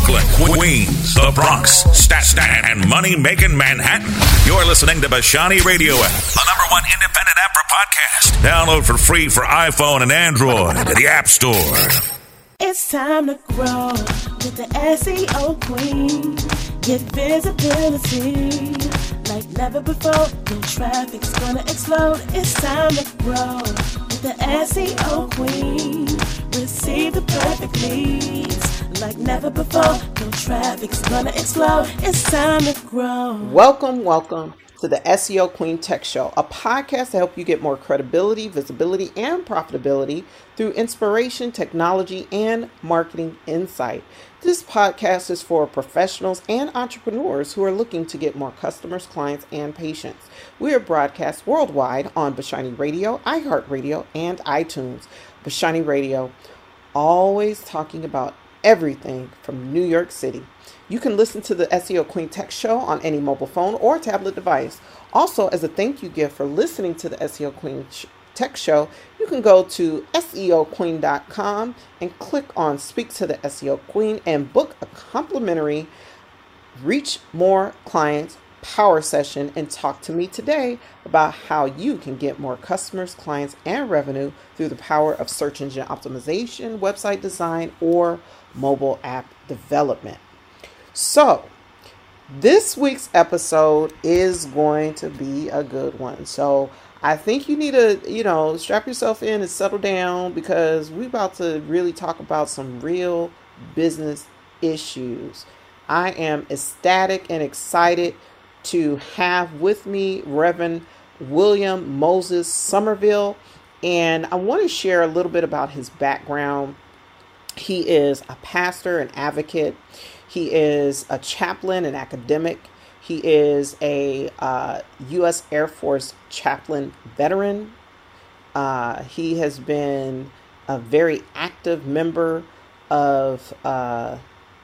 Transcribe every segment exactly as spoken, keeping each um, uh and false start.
Brooklyn, Queens, the Bronx, Staten, and money-making Manhattan. You're listening to Bashani Radio app, the number one independent app for podcasts. Download for free for iPhone and Android at the App Store. It's time to grow with the S E O Queen. Get visibility like never before. Your traffic's gonna explode. It's time to grow with the S E O Queen. Receive the perfect leads like never before. Your traffic's gonna explode. It's time to grow. Welcome, welcome to the S E O Queen Tech Show, a podcast to help you get more credibility, visibility, and profitability through inspiration, technology, and marketing insight. This podcast is for professionals and entrepreneurs who are looking to get more customers, clients, and patients. We are broadcast worldwide on Bashani Radio, iHeartRadio, and iTunes. Bashani Radio, always talking about everything from New York City. You can listen to the S E O Queen Tech Show on any mobile phone or tablet device. Also, as a thank you gift for listening to the S E O Queen Tech Show, you can go to S E O queen dot com and click on Speak to the S E O Queen and book a complimentary Reach More Clients Power Session and talk to me today about how you can get more customers, clients, and revenue through the power of search engine optimization, website design, or mobile app development. So, this week's episode is going to be a good one. So, I think you need to, you know, strap yourself in and settle down because we're about to really talk about some real business issues. I am ecstatic and excited to have with me Reverend William Moses Somerville, and I want to share a little bit about his background. He is a pastor, an advocate. He is a chaplain, an academic. He is a uh, U S Air Force chaplain veteran. Uh, he has been a very active member of, uh,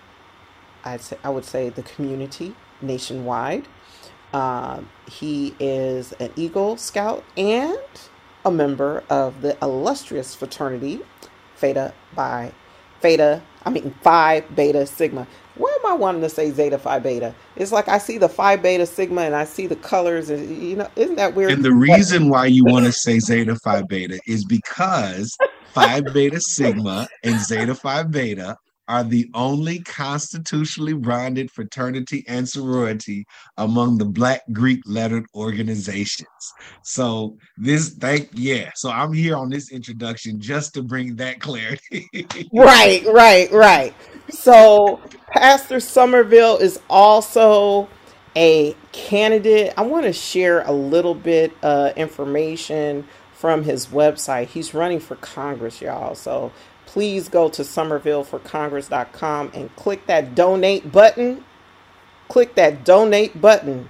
I'd say, I would say, the community nationwide. Uh, he is an Eagle Scout and a member of the illustrious fraternity Theta Pi Theta. I mean, Phi Beta Sigma. Where am I wanting to say Zeta Phi Beta? It's like I see the Phi Beta Sigma and I see the colors, and you know, isn't that weird? And the reason why you want to say Zeta Phi Beta is because Phi Beta Sigma and Zeta Phi Beta are the only constitutionally bonded fraternity and sorority among the Black Greek lettered organizations. So this, thank, yeah. So I'm here on this introduction just to bring that clarity. Right, right, right. So Pastor Somerville is also a candidate. I want to share a little bit uh, information from his website. He's running for Congress, y'all. So please go to somerville for congress dot com and click that donate button. Click that donate button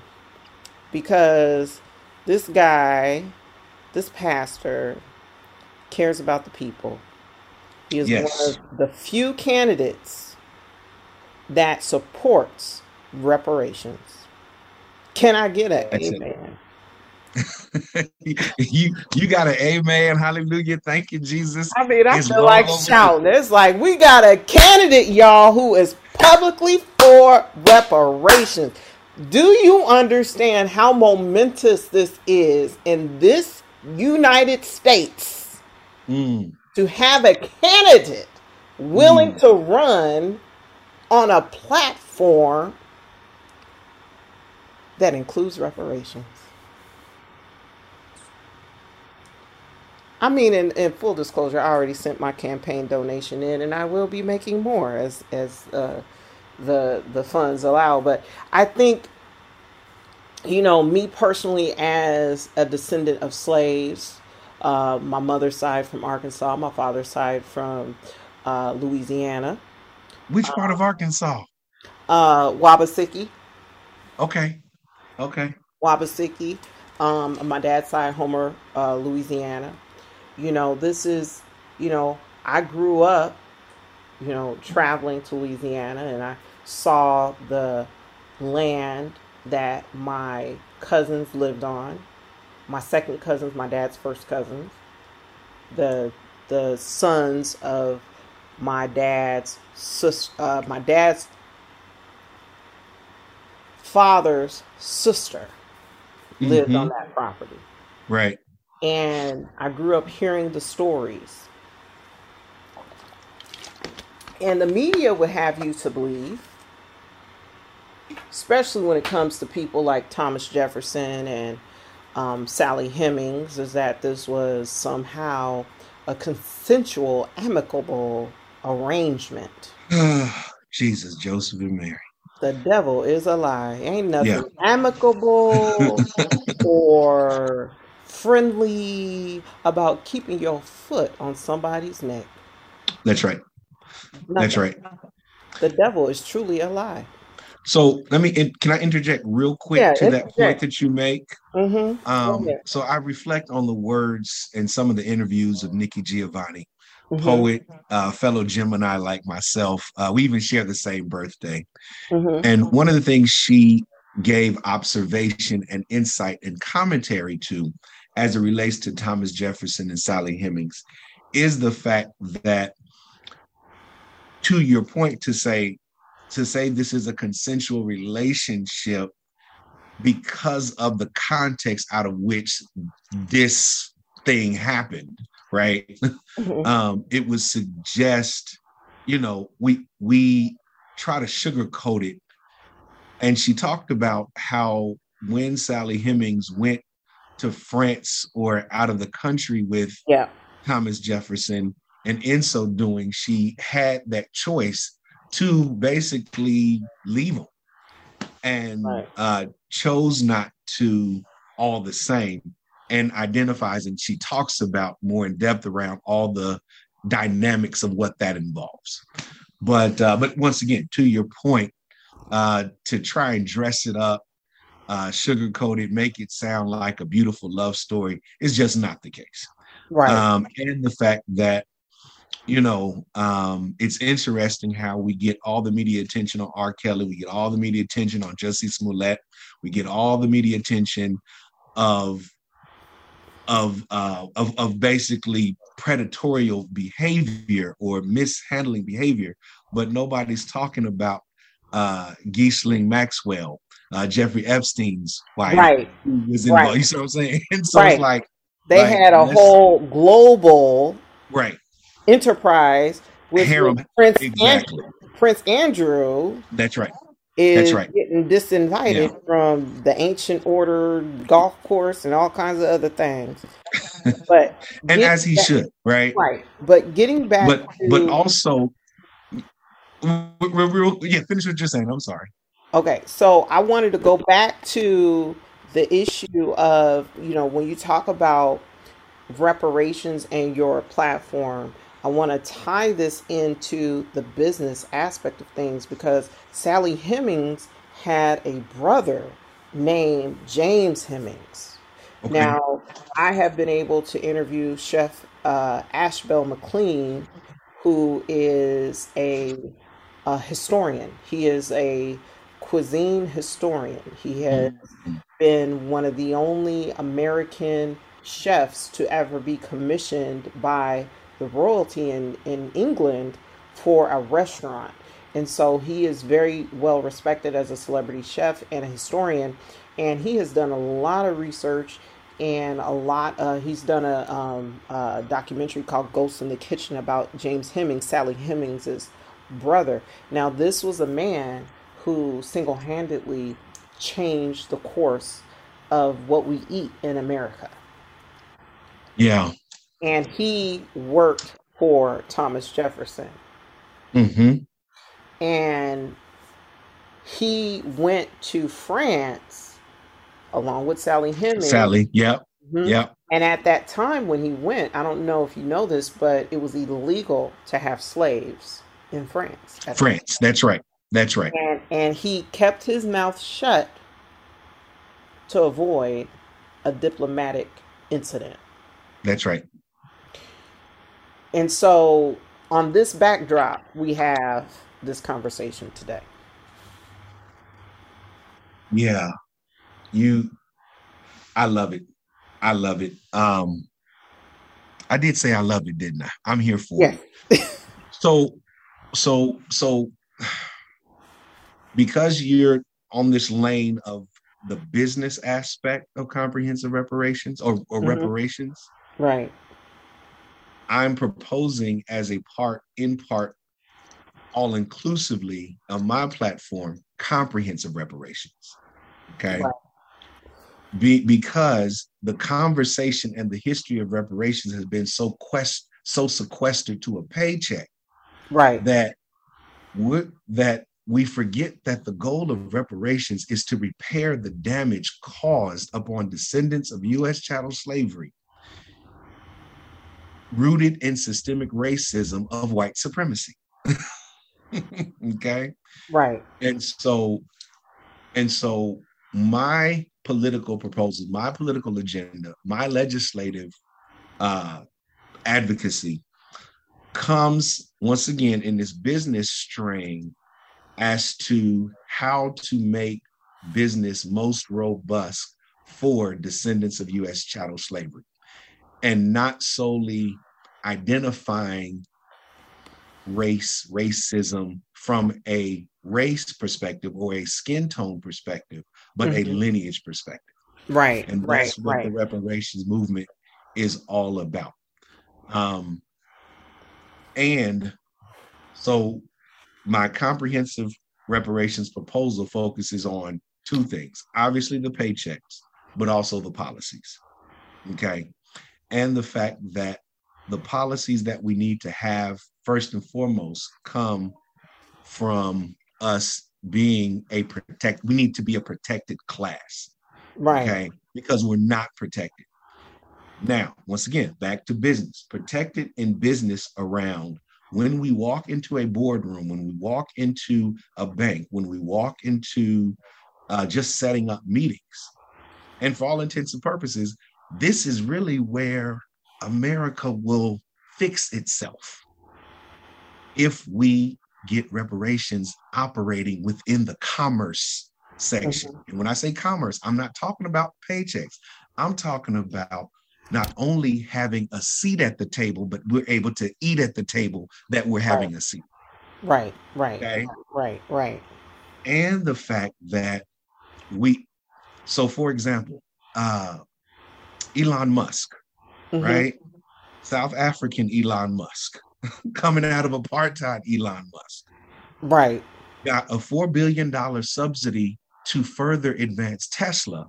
because this guy, this pastor, cares about the people. He is Yes. one of the few candidates that supports reparations. Can I get an That's amen? you you got an amen, hallelujah, thank you, Jesus. I mean, I It's feel like all over shouting. It's like we got a candidate, y'all, who is publicly for reparations. Do you understand how momentous this is in this United States Mm. to have a candidate willing Mm. to run on a platform that includes reparations? I mean, in, in full disclosure, I already sent my campaign donation in, and I will be making more as as uh, the the funds allow. But I think, you know, me personally, as a descendant of slaves, uh, my mother's side from Arkansas, my father's side from uh, Louisiana, Which part of Arkansas? uh, Wabasiki, Okay, okay. Wabasiki. Um, on my dad's side, Homer, uh, Louisiana. You know, this is, you know, I grew up, you know, traveling to Louisiana, and I saw the land that my cousins lived on. My second cousins, my dad's first cousins, the the sons of my dad's sis, uh, my dad's father's sister lived Mhm. on that property. Right. And I grew up hearing the stories. And the media would have you to believe, especially when it comes to people like Thomas Jefferson and um, Sally Hemings, is that this was somehow a consensual, amicable arrangement. Jesus, Joseph, and Mary. The devil is a lie. Ain't nothing Yeah. amicable or friendly about keeping your foot on somebody's neck. That's right. That's Nothing. right. The devil is truly a lie. So let me, in- can I interject real quick Yeah, to that point interject. that you make? Mm-hmm. Um, ahead. so I reflect on the words and some of the interviews of Nikki Giovanni, Mhm. poet, uh, fellow Gemini like myself. Uh, we even share the same birthday. Mhm. And one of the things she gave observation and insight and commentary to as it relates to Thomas Jefferson and Sally Hemings is the fact that, to your point, to say to say this is a consensual relationship because of the context out of which this thing happened, right? Mhm. um, it would suggest, you know, we we try to sugarcoat it. And she talked about how when Sally Hemings went to France or out of the country with Yeah. Thomas Jefferson, and in so doing, she had that choice to basically leave him, and Right. uh, chose not to all the same, and identifies, and she talks about more in depth around all the dynamics of what that involves. But uh, but once again, to your point, uh, to try and dress it up, uh, sugarcoat it, make it sound like a beautiful love story is just not the case. Right. Um, and the fact that, you know, um, it's interesting how we get all the media attention on R. Kelly, we get all the media attention on Jussie Smollett, we get all the media attention of of uh, of of basically predatorial behavior or mishandling behavior, but nobody's talking about uh, Ghislaine Maxwell, uh, Jeffrey Epstein's wife, Right. who was involved. Right. You see what I'm saying? And so Right. it's like They like, had a let's- whole global right. enterprise with, Harem, with Prince exactly. Andrew. Prince Andrew That's right. is That's right. getting disinvited Yeah. from the Ancient Order golf course and all kinds of other things. But And getting as he back- should, right? right. But getting back But to but also, real, real, yeah. Finish what you're saying. I'm sorry. okay, so I wanted to go back to the issue of, you know, when you talk about reparations and your platform, I want to tie this into the business aspect of things because Sally Hemings had a brother named James Hemings. Okay. Now, I have been able to interview Chef uh, Ashbel McLean, who is a, a historian. He is a cuisine historian. He has been one of the only American chefs to ever be commissioned by the royalty in, in England for a restaurant. And so he is very well respected as a celebrity chef and a historian. And he has done a lot of research and a lot, uh, he's done a, um, a documentary called Ghosts in the Kitchen about James Hemings, Sally Hemings' brother. Now, this was a man who single-handedly changed the course of what we eat in America. Yeah. And he worked for Thomas Jefferson. Mm-hmm. And he went to France along with Sally Hemings. Sally. Yep. Mhm. Yep. And at that time when he went, I don't know if you know this, but it was illegal to have slaves in France. at the France. That's right. That's right. And and he kept his mouth shut to avoid a diplomatic incident. That's right. And so on this backdrop, we have this conversation today. Yeah. You. I love it. I love it. Um. I did say I love it, didn't I? I'm here for Yeah. it. So, so, so, because you're on this lane of the business aspect of comprehensive reparations or, or Mm-hmm. reparations. Right. I'm proposing as a part, in part, all inclusively on my platform, comprehensive reparations. Okay. Right. Be, because the conversation and the history of reparations has been so quest, so sequestered to a paycheck, Right. that we that we forget that the goal of reparations is to repair the damage caused upon descendants of U S chattel slavery, rooted in systemic racism of white supremacy. Okay. Right. And so, and so my political proposal, my political agenda, my legislative uh, advocacy comes once again in this business strain as to how to make business most robust for descendants of U S chattel slavery, and not solely identifying race, racism from a race perspective or a skin tone perspective, but mm-hmm. a lineage perspective. Right. And right, that's what right. the reparations movement is all about. Um, and so my comprehensive reparations proposal focuses on two things: obviously the paychecks, but also the policies. Okay. And the fact that the policies that we need to have, first and foremost, come from us being a protect. We need to be a protected class, right? Okay, because we're not protected. Now, once again, back to business. Protected in business around when we walk into a boardroom, when we walk into a bank, when we walk into uh, just setting up meetings, and for all intents and purposes, this is really where America will fix itself if we get reparations operating within the commerce section. Mm-hmm. And when I say commerce, I'm not talking about paychecks. I'm talking about not only having a seat at the table, but we're able to eat at the table that we're having right. a seat. Right, right, okay? right, right. And the fact that we, so for example, uh, Elon Musk, mm-hmm. right? South African Elon Musk, coming out of apartheid Elon Musk. Right. Got a four billion dollars subsidy to further advance Tesla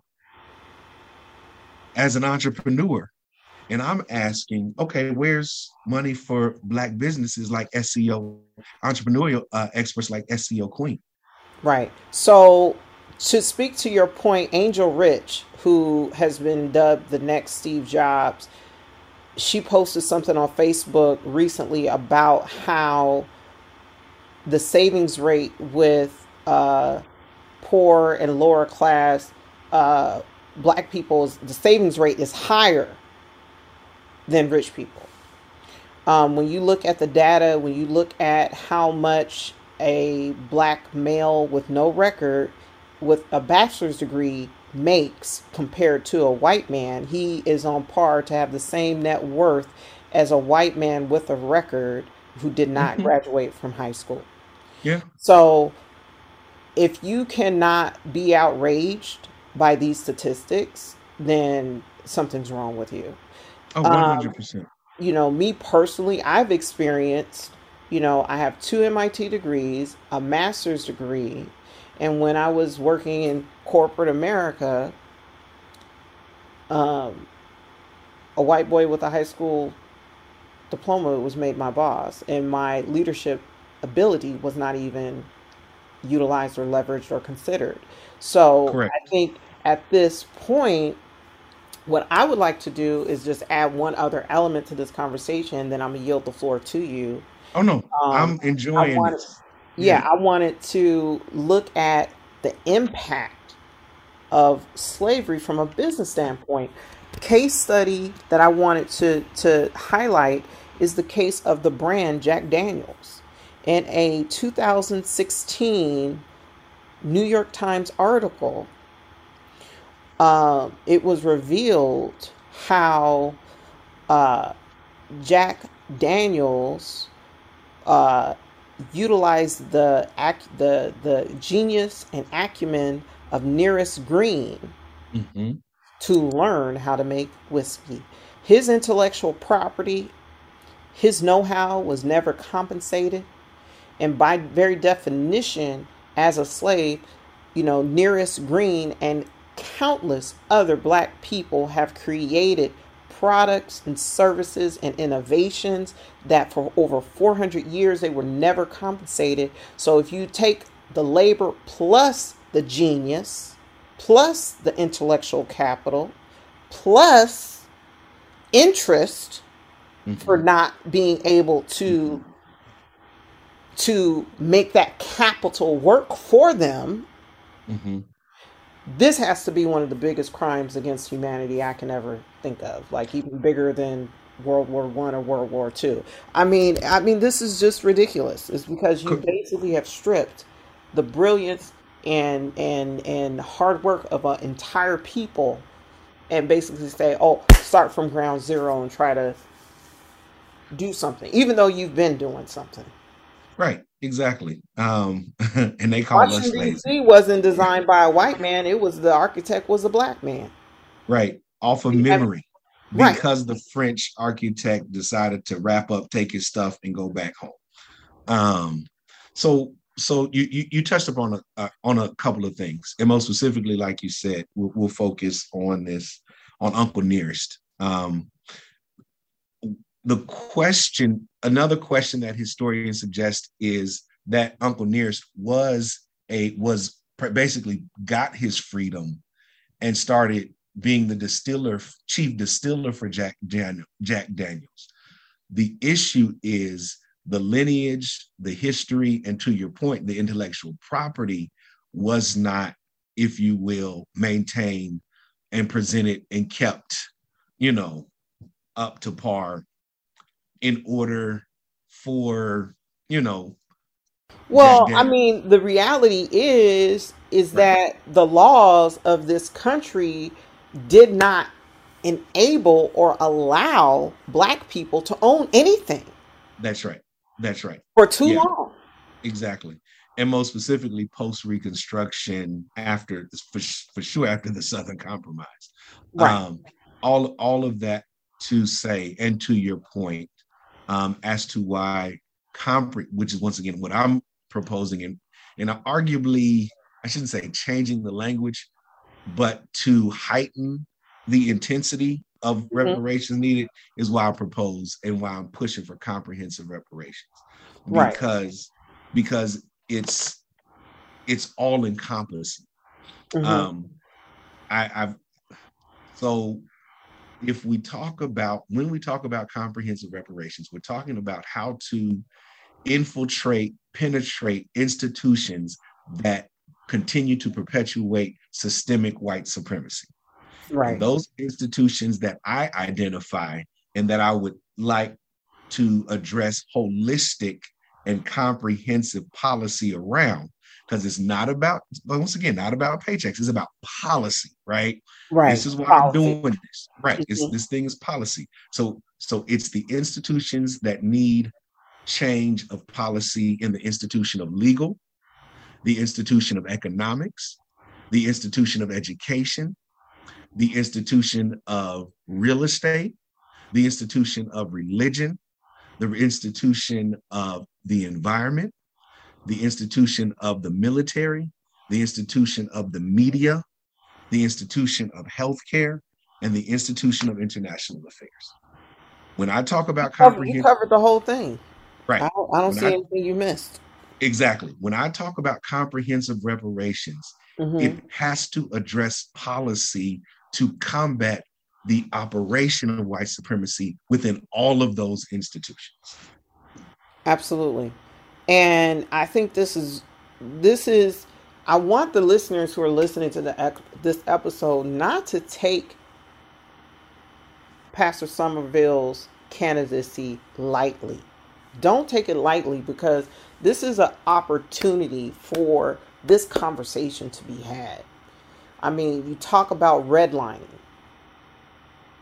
as an entrepreneur. And I'm asking, okay, where's money for Black businesses like S E O, entrepreneurial uh, experts like S E O Queen? Right. So to speak to your point, Angel Rich, who has been dubbed the next Steve Jobs, she posted something on Facebook recently about how the savings rate with uh, poor and lower class uh, Black people's, the savings rate is higher than rich people. Um, when you look at the data, when you look at how much a Black male with no record with a bachelor's degree makes compared to a white man, he is on par to have the same net worth as a white man with a record who did not mm-hmm. graduate from high school. Yeah. So if you cannot be outraged by these statistics, then something's wrong with you. Oh, one hundred percent. Um, you know, me personally, I've experienced, you know, I have two M I T degrees, a master's degree. And when I was working in corporate America, um, a white boy with a high school diploma was made my boss. And my leadership ability was not even utilized or leveraged or considered. So Correct. I think at this point, what I would like to do is just add one other element to this conversation. Then I'm going to yield the floor to you. Oh, no, um, I'm enjoying wanted, it. Yeah, yeah, I wanted to look at the impact of slavery from a business standpoint. Case study that I wanted to, to highlight is the case of the brand Jack Daniels. In a two thousand sixteen New York Times article, Uh, it was revealed how uh, Jack Daniels uh, utilized the ac- the the genius and acumen of Nearest Green Mm-hmm. to learn how to make whiskey. His intellectual property, his know-how was never compensated, and by very definition, as a slave, you know, Nearest Green and countless other black people have created products and services and innovations that for over four hundred years they were never compensated. So if you take the labor plus the genius plus the intellectual capital plus interest Mm-hmm. for not being able to to make that capital work for them, Mm-hmm. this has to be one of the biggest crimes against humanity I can ever think of, like even bigger than World War One or World War Two. I mean, I mean, this is just ridiculous. It's because you Co- basically have stripped the brilliance and and and hard work of an entire people, and basically say, "Oh, start from ground zero and try to do something," even though you've been doing something. Right, exactly. Um, and they call us Washington D lazy. C wasn't designed by a white man; it was the architect was a black man. Right, off of We have- memory. Right. Because the French architect decided to wrap up, take his stuff, and go back home. Um, so, so you you, you touched upon a uh, on a couple of things, and most specifically, like you said, we'll, we'll focus on this on Uncle Nearest. Um, the question, another question that historians suggest is that Uncle Nearest was a was basically got his freedom and started being the distiller, chief distiller for Jack, Dan, Jack Daniels. The issue is the lineage, the history, and to your point, the intellectual property was not, if you will, maintained and presented and kept, you know, up to par in order for, you know. Well, Jack I mean, the reality is is Right. that the laws of this country did not enable or allow black people to own anything That's right. That's right. for too Yeah. long. Exactly. And most specifically, post Reconstruction, after for, for sure after the Southern Compromise. Right. Um, all all of that to say, and to your point, um, as to why compre, which is once again what I'm proposing, and and arguably I shouldn't say changing the language, but to heighten the intensity of reparations needed is why I propose and why I'm pushing for comprehensive reparations. Right. Because because it's it's all encompassing. Mhm. Um, I, I've so if we talk about when we talk about comprehensive reparations, we're talking about how to infiltrate, penetrate institutions that continue to perpetuate systemic white supremacy. Right. And those institutions that I identify and that I would like to address holistic and comprehensive policy around, because it's not about, once again, not about paychecks, it's about policy, right? Right. This is why Policy. I'm doing this, right? It's, Mhm. this thing is policy. So, so it's the institutions that need change of policy in the institution of legal, the institution of economics, the institution of education, the institution of real estate, the institution of religion, the institution of the environment, the institution of the military, the institution of the media, the institution of healthcare, and the institution of international affairs. When I talk about You covered, you comprehensive, covered the whole thing. right? I don't, I don't When see I- anything you missed. Exactly. When I talk about comprehensive reparations, Mhm. it has to address policy to combat the operation of white supremacy within all of those institutions. Absolutely. And I think this is this is I want the listeners who are listening to the ec- this episode not to take Pastor Somerville's candidacy lightly. Don't take it lightly, because this is an opportunity for this conversation to be had. I mean, you talk about redlining.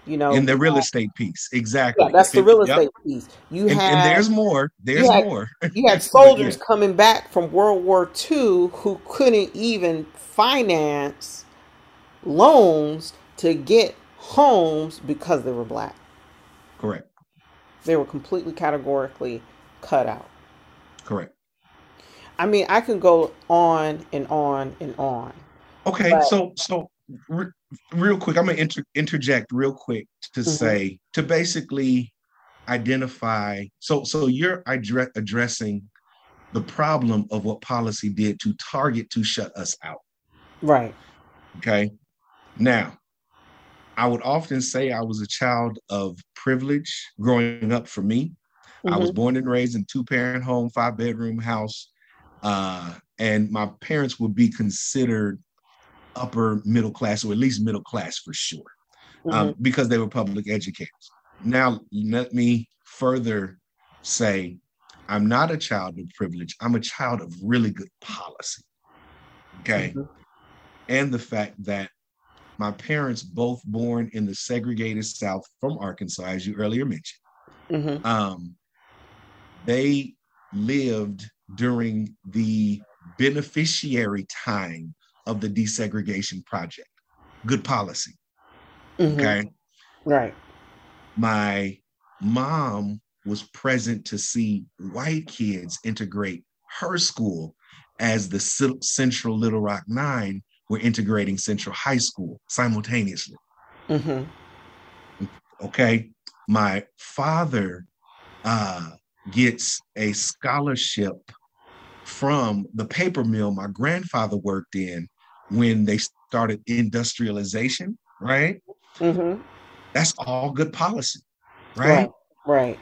You know, in the real had, estate piece, exactly. Yeah, that's the real Yep. estate piece. You and, had, and there's more. There's you had, more. you had But soldiers yeah, coming back from World War Two who couldn't even finance loans to get homes because they were black. correct. They were completely categorically cut out. Correct. I mean, I can go on and on and on. Okay, But, so so re- real quick, I'm gonna inter- interject real quick to Mhm. say to basically identify. So so you're addre- addressing the problem of what policy did to target to shut us out. right. Okay. Now, I would often say I was a child of privilege growing up for me. I was Mhm. born and raised in a two-parent home, five-bedroom house. Uh, and my parents would be considered upper middle class, or at least middle class for sure, um, Mhm. because they were public educators. Now, let me further say, I'm not a child of privilege. I'm a child of really good policy. Okay. Mhm. And the fact that my parents, both born in the segregated South from Arkansas, as you earlier mentioned, Mhm. um, they lived during the beneficiary time of the desegregation project. Good policy. Mhm. Okay. Right. My mom was present to see white kids integrate her school as the C- Central Little Rock Nine were integrating Central High School simultaneously. Mhm. Okay. My father uh, gets a scholarship from the paper mill my grandfather worked in when they started industrialization, right? Mhm. That's all good policy, Right. right? Right.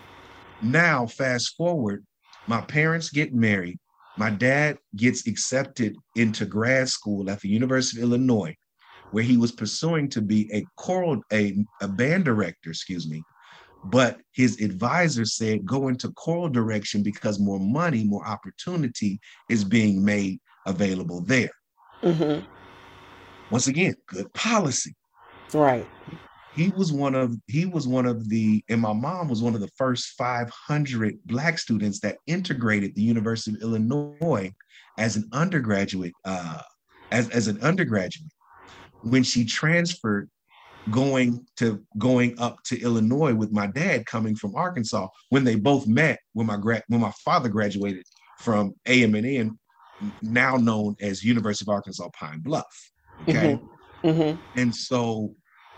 Now, fast forward, my parents get married. My dad gets accepted into grad school at the University of Illinois, where he was pursuing to be a choral, a, a band director, excuse me. But his advisor said, go into choral direction because more money, more opportunity is being made available there. Mhm. Once again, good policy. Right. He was one of he was one of the, and my mom was one of the first five hundred Black students that integrated the University of Illinois as an undergraduate, uh, as, as an undergraduate. When she transferred, going to going up to Illinois with my dad coming from Arkansas, when they both met when my gra- when my father graduated from A M and N, now known as University of Arkansas Pine Bluff. Okay. Mhm. Mhm. And so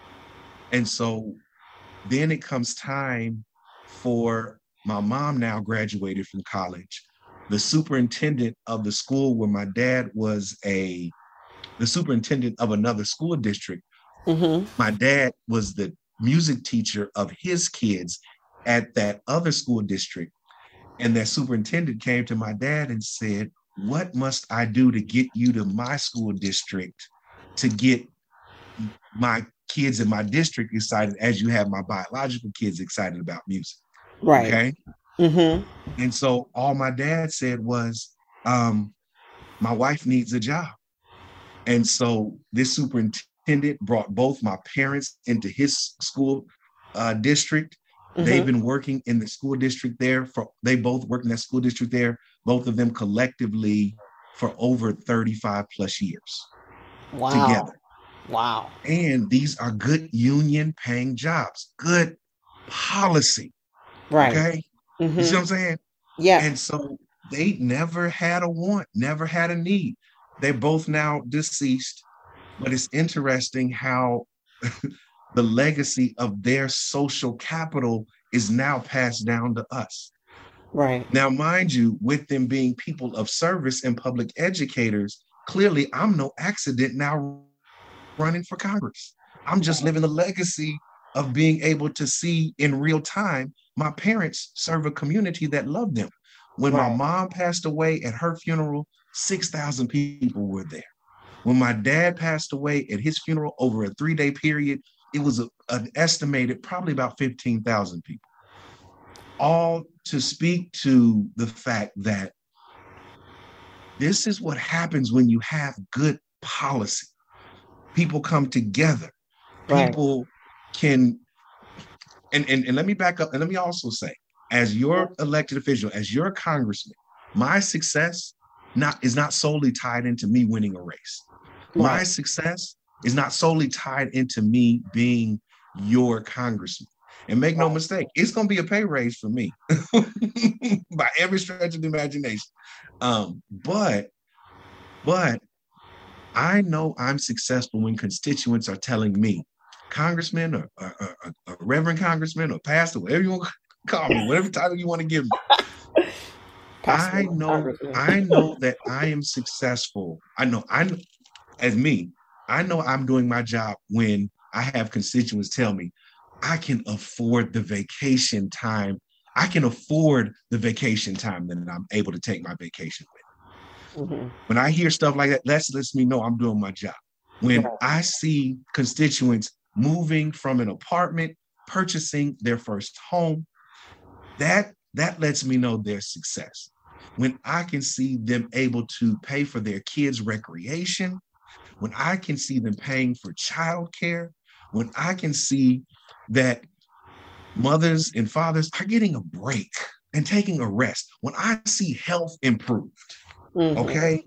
and so then it comes time for my mom, now graduated from college. The superintendent of the school where my dad was a the superintendent of another school district. Mhm. My dad was the music teacher of his kids at that other school district. And that superintendent came to my dad and said, what must I do to get you to my school district to get my kids in my district excited as you have my biological kids excited about music? Right. Okay. Mhm. And so all my dad said was, um, my wife needs a job. And so this superintendent brought both my parents into his school uh, district. Mhm. They've been working in the school district there for, they both worked in that school district there, both of them collectively for over thirty-five plus years Wow. together. Wow. And these are good union paying jobs, good policy. Right. Okay. Mhm. You see what I'm saying? Yeah. And so they never had a want, never had a need. They're both now deceased, but it's interesting how the legacy of their social capital is now passed down to us. Right. Now, mind you, with them being people of service and public educators, clearly I'm no accident now running for Congress. I'm just living the legacy of being able to see in real time my parents serve a community that loved them. When my Right. mom passed away at her funeral, six thousand people were there. When my dad passed away at his funeral over a three-day period, it was a, an estimated probably about fifteen thousand people. All to speak to the fact that this is what happens when you have good policy. People come together. Right. People can, and, and, and let me back up and let me also say, as your elected official, as your congressman, my success not is not solely tied into me winning a race. My Right. success is not solely tied into me being your congressman. And make no Right. mistake, it's going to be a pay raise for me by every stretch of the imagination. Um, but, but I know I'm successful when constituents are telling me, congressman or, or, or, or reverend congressman or pastor, whatever you want to call me, whatever title you want to give me. Pastor I know, Congressman. I know that I am successful. I know, I know, as me, I know I'm doing my job when I have constituents tell me I can afford the vacation time. I can afford the vacation time that I'm able to take my vacation with. Mm-hmm. When I hear stuff like that, that lets me know I'm doing my job. When Right. I see constituents moving from an apartment, purchasing their first home, that that lets me know their success. When I can see them able to pay for their kids' recreation, when I can see them paying for childcare, when I can see that mothers and fathers are getting a break and taking a rest, when I see health improved, Mm-hmm. okay,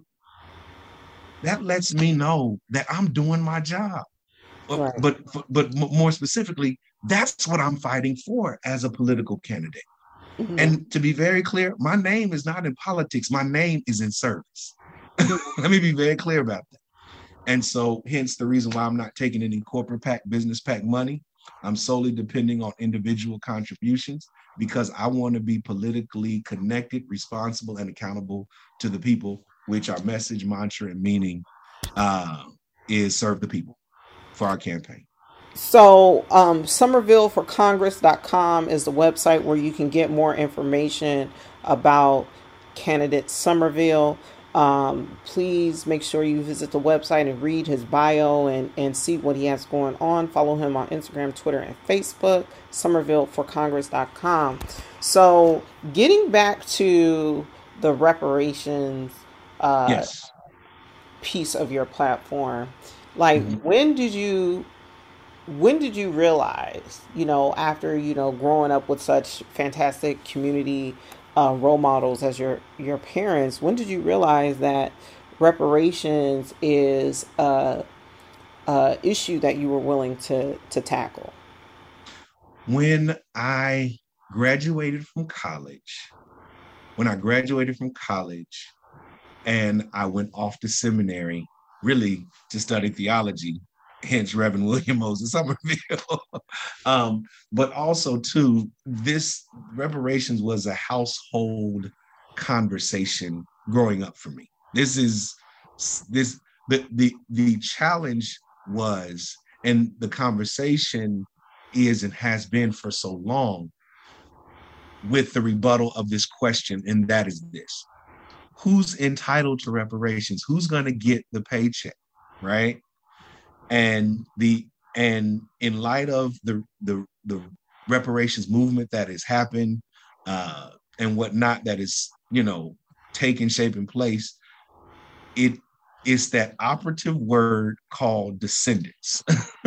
that lets me know that I'm doing my job. Right. But, but, but more specifically, that's what I'm fighting for as a political candidate. Mm-hmm. And to be very clear, my name is not in politics. My name is in service. Let me be very clear about that. And so hence the reason why I'm not taking any corporate PAC, business PAC money. I'm solely depending on individual contributions because I want to be politically connected, responsible, and accountable to the people, which our message, mantra, and meaning uh, is serve the people for our campaign. So, um, Somerville for Congress dot com is the website where you can get more information about candidate Somerville. Um, please make sure you visit the website and read his bio and, and see what he has going on. Follow him on Instagram, Twitter, and Facebook, Somerville for Congress dot com. So, getting back to the reparations uh, Yes. piece of your platform, like Mhm. when did you when did you realize, you know, after, you know, growing up with such fantastic community uh, role models as your, your parents, when did you realize that reparations is a, a issue that you were willing to, to tackle? When I graduated from college, when I graduated from college and I went off to seminary, really to study theology, hence Reverend William Moses Somerville. um, but also too, this reparations was a household conversation growing up for me. This is this the the the challenge was, and the conversation is and has been for so long with the rebuttal of this question, and that is this: who's entitled to reparations? Who's going to get the paycheck, right? And the and in light of the the the reparations movement that has happened uh, and whatnot that is, you know, taking shape and place, it is that operative word called descendants.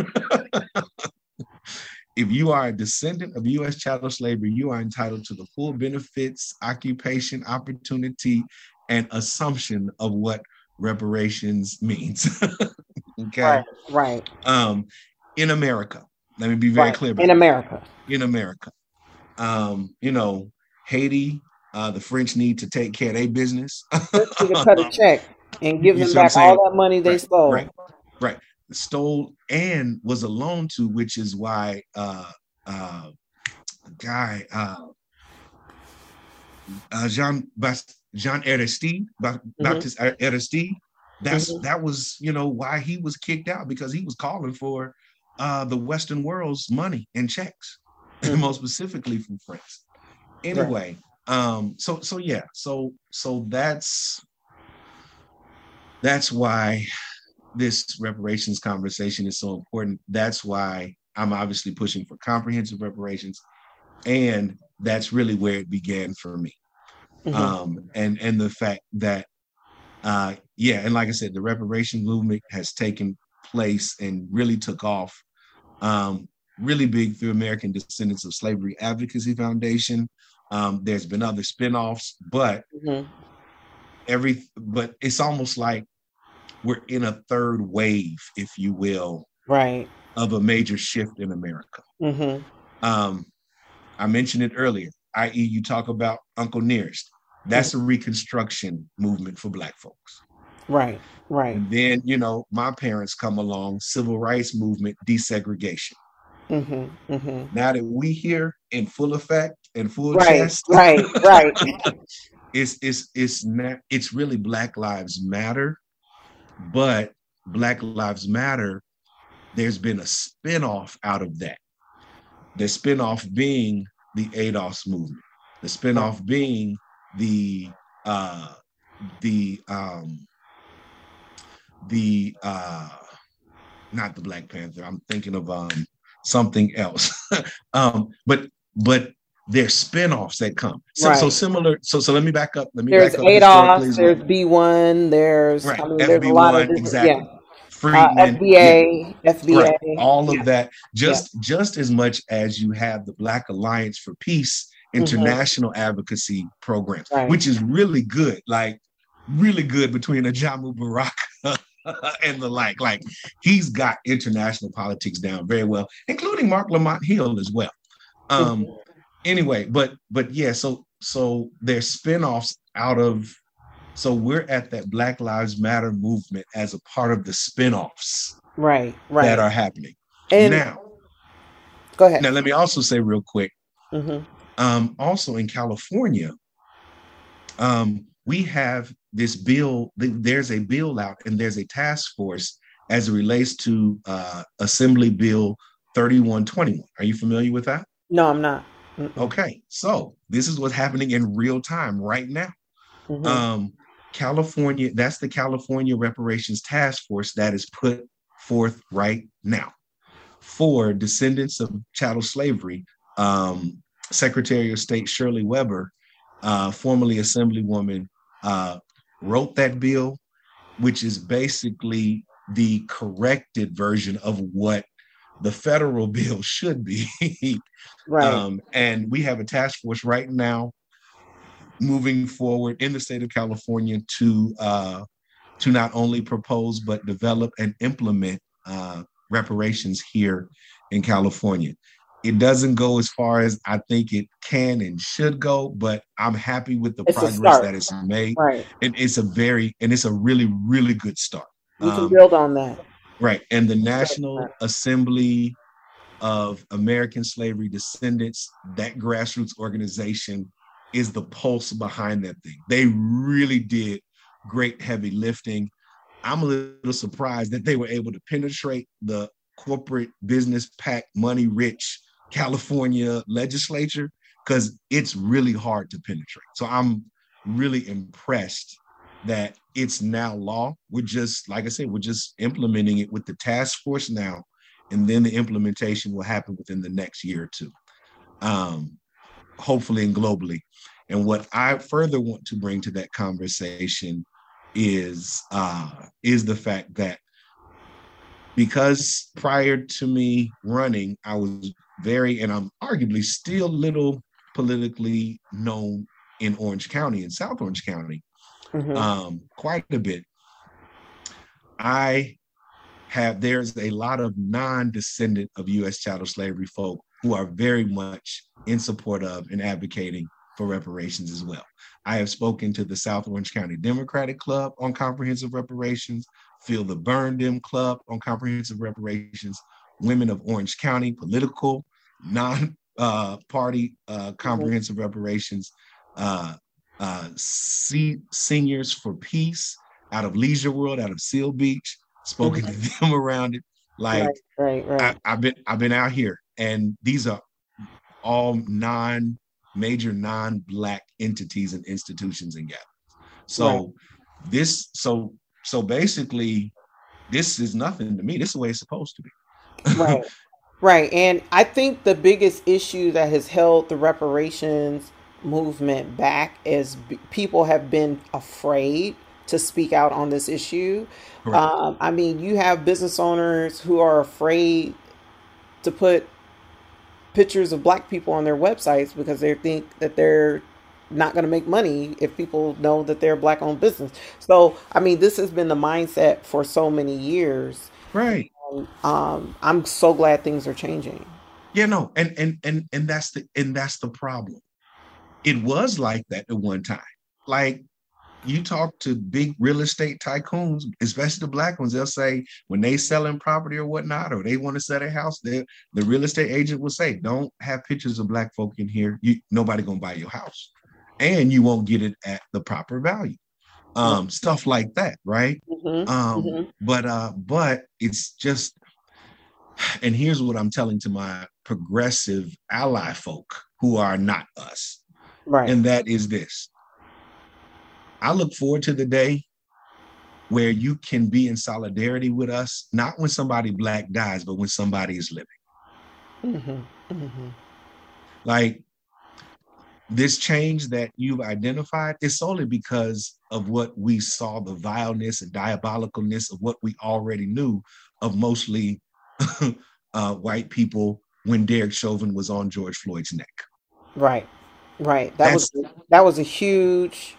If you are a descendant of U S chattel slavery, you are entitled to the full benefits, occupation, opportunity, and assumption of what reparations means. Okay. Right, right. Um, in America, let me be very Right. clear about In that. America. In America, um, you know, Haiti, uh, the French need to take care of their business. Just need to cut a check and give You them see what I'm back saying? all that money they Right, stole. right, right. Stole and was a loan to, which is why uh, uh, guy uh, uh, Jean Bast- Jean Aristide, Ba- Baptiste Aristide. That's Mhm. that was, you know, why he was kicked out, because he was calling for uh, the Western world's money and checks, Mhm. most specifically from France. Anyway, um, so so yeah, so so that's that's why this reparations conversation is so important. That's why I'm obviously pushing for comprehensive reparations, and that's really where it began for me. Mhm. Um, and and the fact that uh, yeah, and like I said, the reparation movement has taken place and really took off um, really big through American Descendants of Slavery Advocacy Foundation. Um, there's been other spinoffs, but mm-hmm. every but it's almost like we're in a third wave, if you will, right, of a major shift in America. Mm-hmm. Um, I mentioned it earlier, that is, you talk about Uncle Nearest. That's mm-hmm. a Reconstruction movement for Black folks. Right, right. And then, you know, my parents come along, Civil Rights Movement, desegregation. Mm-hmm, mm-hmm. Now that we here in full effect and full right, chest, right, right. it's it's it's not it's really Black Lives Matter, but Black Lives Matter, there's been a spinoff out of that. The spinoff being the A D O S movement, the spinoff being the uh, the um, the uh, not the Black Panther. I'm thinking of um, something else. um, but but there's spinoffs that come. So, right. so similar. So so let me back up. Let me there's back up. A D O S. There's B one. There's right. I mean, F B one, there's a lot of exactly. Yeah. Friedman, uh, F B A, yeah. F B A, right. all yeah. of that. Just yeah. just as much as you have the Black Alliance for Peace international mm-hmm. advocacy programs, right. which is really good, like really good between Ajamu Baraka and the like. Like he's got international politics down very well, including Mark Lamont Hill as well. Um, mm-hmm. Anyway, but but yeah, so so there's spinoffs out of. So we're at that Black Lives Matter movement as a part of the spinoffs, right, right, that are happening and now. Go ahead. Now, let me also say real quick. Mm-hmm. Um, also in California, um, we have this bill. There's a bill out, and there's a task force as it relates to uh, Assembly Bill thirty-one twenty-one. Are you familiar with that? No, I'm not. Mm-mm. Okay, so this is what's happening in real time right now. Mm-hmm. Um, California, that's the California Reparations Task Force that is put forth right now for descendants of chattel slavery. Um, Secretary of State Shirley Weber, uh, formerly Assemblywoman, uh, wrote that bill, which is basically the corrected version of what the federal bill should be. Right. Um, and we have a task force right now moving forward in the state of California to uh, to not only propose but develop and implement uh, reparations here in California. It doesn't go as far as I think it can and should go, but I'm happy with the it's progress that it's made. Right. And it's a very and it's a really, really good start. You um, can build on that. Right. And the National Assembly of American Slavery Descendants, that grassroots organization, is the pulse behind that thing. They really did great heavy lifting. I'm a little surprised that they were able to penetrate the corporate business packed, money rich California legislature, because it's really hard to penetrate. So I'm really impressed that it's now law. We're just, like I said, we're just implementing it with the task force now, and then the implementation will happen within the next year or two. Um, hopefully and globally. And what I further want to bring to that conversation is uh, is the fact that because prior to me running, I was very, and I'm arguably still little politically known in Orange County, in South Orange County, mm-hmm. um, quite a bit. I have, there's a lot of non-descendant of U S chattel slavery folk who are very much in support of and advocating for reparations as well. I have spoken to the South Orange County Democratic Club on comprehensive reparations, Feel the Burn Dem Club on comprehensive reparations, Women of Orange County political, non-party uh, uh, comprehensive reparations, uh, uh, C- Seniors for Peace out of Leisure World, out of Seal Beach, spoken mm-hmm. to them around it. Like right, right, right. I, I've been, I've been out here, and these are all non major non-Black entities and institutions and gatherings. So right. this, so so basically, this is nothing to me. This is the way it's supposed to be. Right, right. And I think the biggest issue that has held the reparations movement back is b- people have been afraid to speak out on this issue. Um, I mean, you have business owners who are afraid to put pictures of black people on their websites because they think that they're not going to make money if people know that they're a black owned business. So, I mean, this has been the mindset for so many years. Right. And, um, I'm so glad things are changing. Yeah, no. And, and, and, and that's the, and that's the problem. It was like that at one time. Like, you talk to big real estate tycoons, especially the black ones, they'll say when they selling property or whatnot, or they want to sell their house, the real estate agent will say, don't have pictures of black folk in here. You, nobody gonna buy your house. And you won't get it at the proper value. Um, stuff like that, right? Mm-hmm. Um, mm-hmm. But uh, but it's just, and here's what I'm telling to my progressive ally folk who are not us. Right. And that is this. I look forward to the day where you can be in solidarity with us, not when somebody black dies, but when somebody is living. Mm-hmm. Mm-hmm. Like, this change that you've identified is solely because of what we saw, the vileness and diabolicalness of what we already knew of mostly uh, white people when Derek Chauvin was on George Floyd's neck. Right, right. That That's, was that was a huge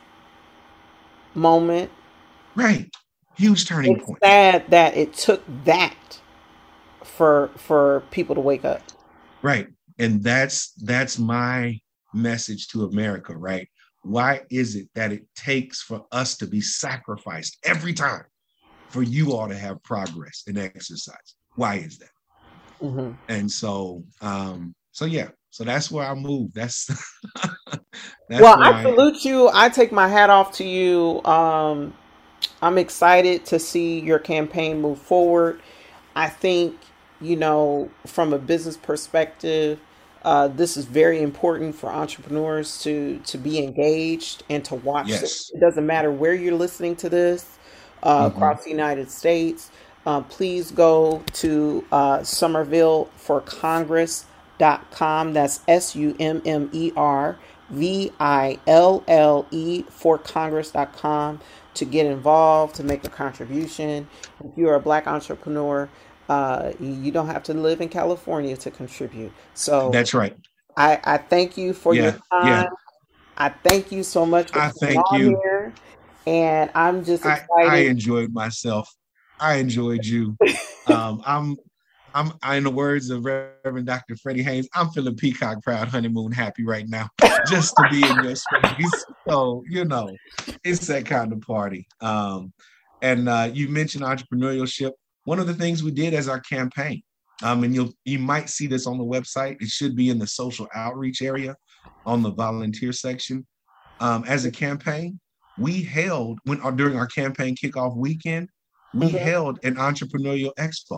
moment. Right. Huge turning it's point. It's sad that it took that for for people to wake up. Right. And that's that's my message to America, right? Why is it that it takes for us to be sacrificed every time for you all to have progress and exercise? Why is that? Mm-hmm. And so um so yeah. So that's where I move. That's, that's well, I salute I you. I take my hat off to you. Um, I'm excited to see your campaign move forward. I think, you know, from a business perspective, uh, this is very important for entrepreneurs to, to be engaged and to watch. Yes. It. It doesn't matter where you're listening to this uh, mm-hmm. across the United States. Uh, please go to uh, Somerville for Congress. Dot com. That's S U M M E R V I L L E for Congress dot com to get involved, to make a contribution. If you're a black entrepreneur, uh, you don't have to live in California to contribute. So that's right. I, I thank you for yeah, your time. Yeah. I thank you so much for I thank you. Here. And I'm just excited. I, I enjoyed myself. I enjoyed you. um, I'm I'm, in the words of Reverend Doctor Freddie Haynes, I'm feeling peacock proud, honeymoon happy right now, just to be in your space. So, you know, it's that kind of party. Um, and uh, you mentioned entrepreneurship. One of the things we did as our campaign, um, and you'll you might see this on the website. It should be in the social outreach area on the volunteer section. Um, as a campaign, we held when or during our campaign kickoff weekend, we mm-hmm. held an entrepreneurial expo.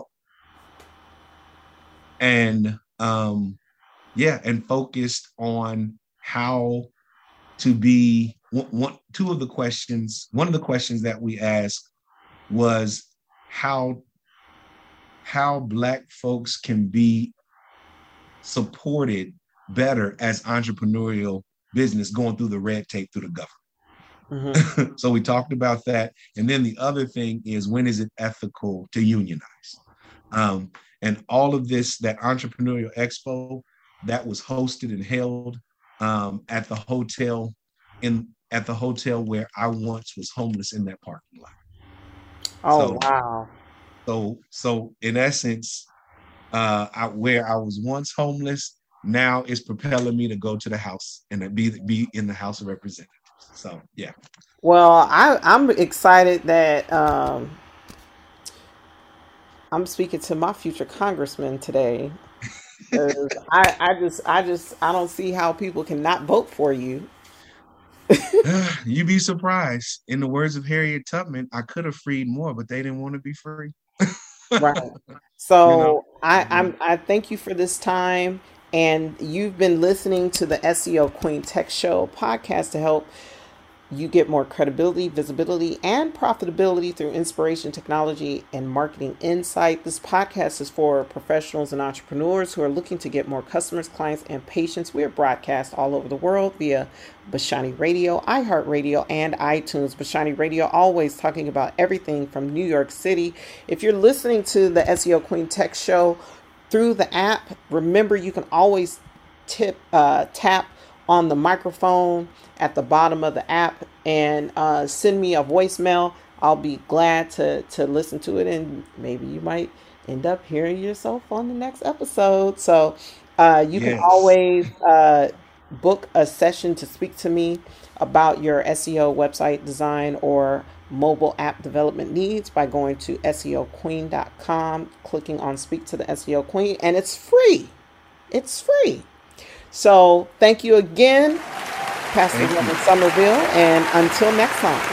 And um, yeah, and focused on how to be one, one, two of the questions. One of the questions that we asked was how how Black folks can be supported better as entrepreneurial business going through the red tape through the government. Mm-hmm. So we talked about that, and then the other thing is, when is it ethical to unionize? Um, And all of this, that entrepreneurial expo that was hosted and held um, at the hotel in at the hotel where I once was homeless in that parking lot. Oh, so, wow. So, so in essence, uh, I, where I was once homeless, now is propelling me to go to the House and be be in the House of Representatives. So, yeah. Well, I, I'm excited that um, I'm speaking to my future congressman today. I, I just, I just, I don't see how people can not vote for you. You'd be surprised. In the words of Harriet Tubman, I could have freed more, but they didn't want to be free. Right. So you know? I, I'm, I thank you for this time. And you've been listening to the S E O Queen Tech Show podcast to help you get more credibility, visibility, and profitability through inspiration, technology, and marketing insight. This podcast is for professionals and entrepreneurs who are looking to get more customers, clients, and patients. We are broadcast all over the world via Bashani Radio, iHeartRadio, and iTunes. Bashani Radio, always talking about everything from New York City. If you're listening to the S E O Queen Tech Show, through the app. Remember, you can always tip uh, tap on the microphone at the bottom of the app and uh, send me a voicemail. I'll be glad to to listen to it, and maybe you might end up hearing yourself on the next episode. So uh, you yes. can always uh, book a session to speak to me about your S E O website design or mobile app development needs by going to S E O queen dot com, clicking on Speak to the S E O Queen, and it's free. It's free. So thank you again, Pastor Reverend Somerville, and until next time.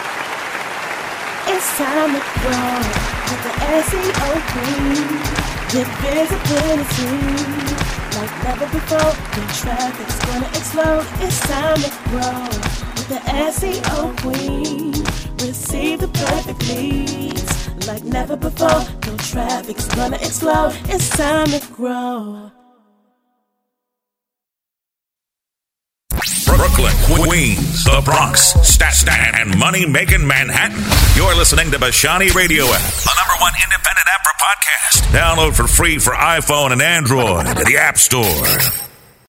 It's time to grow with the S E O Queen. Get visibility like never before. Your traffic's gonna explode. It's time to grow with the S E O Queen. Receive the perfect leads like never before. Your traffic's gonna explode. It's time to grow. Brooklyn, Queens, the Bronx, Staten, and money-making Manhattan. You're listening to Bashani Radio App, the number one independent app for podcasts. Download for free for iPhone and Android at the App Store.